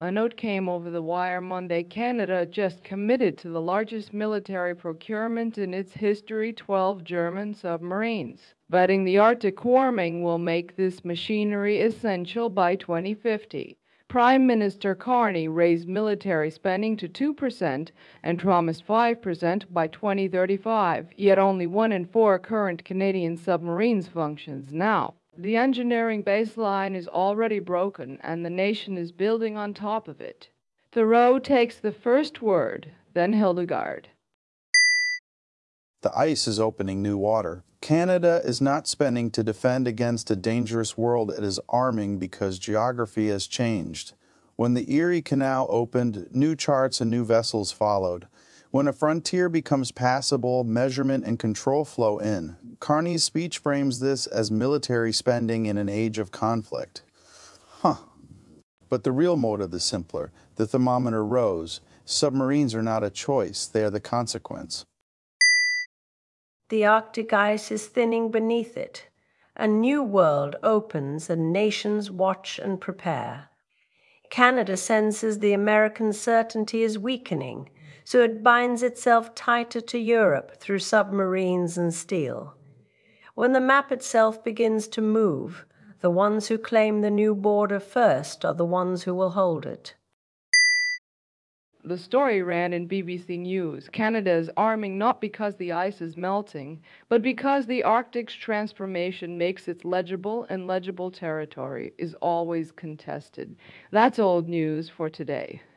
A note came over the wire Monday. Canada just committed to the largest military procurement in its history, 12 German submarines. Betting the Arctic warming will make this machinery essential by 2050. Prime Minister Carney raised military spending to 2% and promised 5% by 2035, yet only 1 in 4 current Canadian submarines functions now. The engineering baseline is already broken, and the nation is building on top of it. Thoreau takes the first word, then Hildegard. The ice is opening new water. Canada is not spending to defend against a dangerous world. It is arming because geography has changed. When the Erie Canal opened, new charts and new vessels followed. When a frontier becomes passable, measurement and control flow in. Carney's speech frames this as military spending in an age of conflict. But the real motive is simpler. The thermometer rose. Submarines are not a choice, they are the consequence. The Arctic ice is thinning beneath it. A new world opens and nations watch and prepare. Canada senses the American certainty is weakening, so it binds itself tighter to Europe through submarines and steel. When the map itself begins to move, the ones who claim the new border first are the ones who will hold it. The story ran in BBC News. Canada is arming not because the ice is melting, but because the Arctic's transformation makes its legible, and legible territory is always contested. That's old news for today.